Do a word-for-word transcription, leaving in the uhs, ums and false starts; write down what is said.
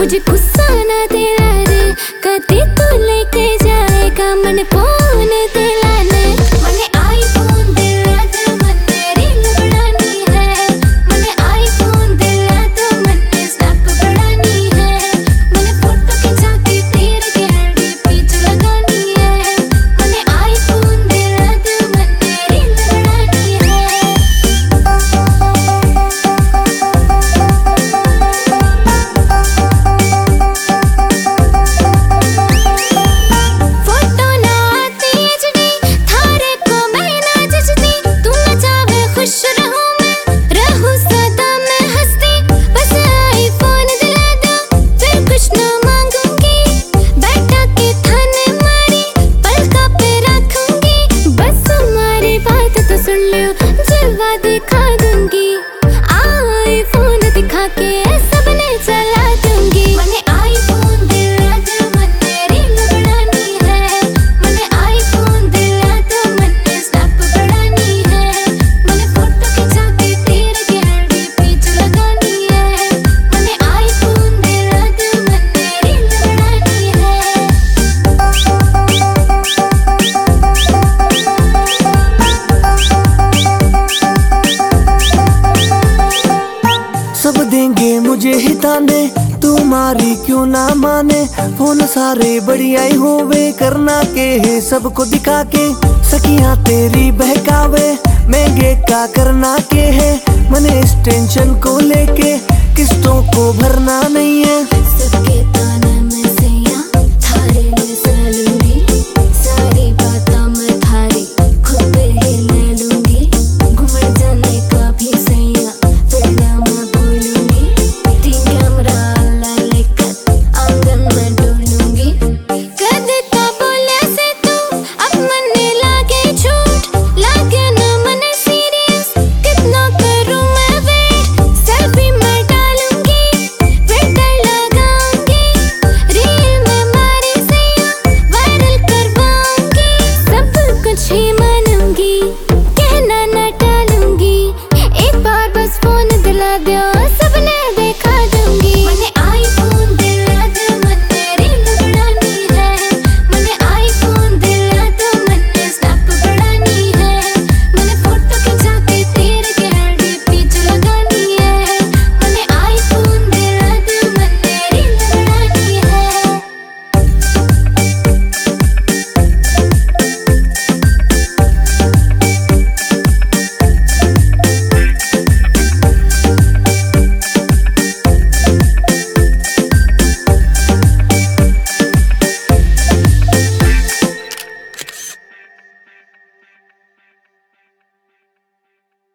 मुझे गुस्सा ना दिला रे, कदी तू लेके जाएगा मन फोन दिलाने। मने आईफोन दिला तो मने रिंग बढ़ानी है, मने आईफोन दिला तो मने स्नैप बढ़ानी है, मने फोटो खिंचा के तेरे गैलरी पेज लगानी है, मने आईफोन दिला तो मने रिंग बढ़ानी है। फोटो ना आती एचडी थारे को मैं ना जचती, तू ना चाहे खुश रहूं मैं रहूं सदा मैं हंसती, बस आईफोन दिला दो फिर कुछ ना मांगूंगी, बैठा के थाने मारी पलका पे रखूंगी, बस तुम्हारी बात तो सुन लो जलवा दिखा दूंगी, आईफोन दिखा के सबने चला दूंगी। मने आईफोन दिला तो मने रिंग बढ़ानी है, मने आईफोन दिला तो मने स्नैप बढ़ानी है, मने फोटो खिंचा के तेरे गैलरी पेज लगानी है, मने आईफोन दिला तो मने रिंग बढ़ानी है। सब देंगे मुझे ही ताने, तुम्हारी क्यों ना माने, फोन सारे बढ़िया ही होवे, करना के है सबको दिखा के, सखियां तेरी बहकावे, महंगे का करना के है, मने इस टेंशन को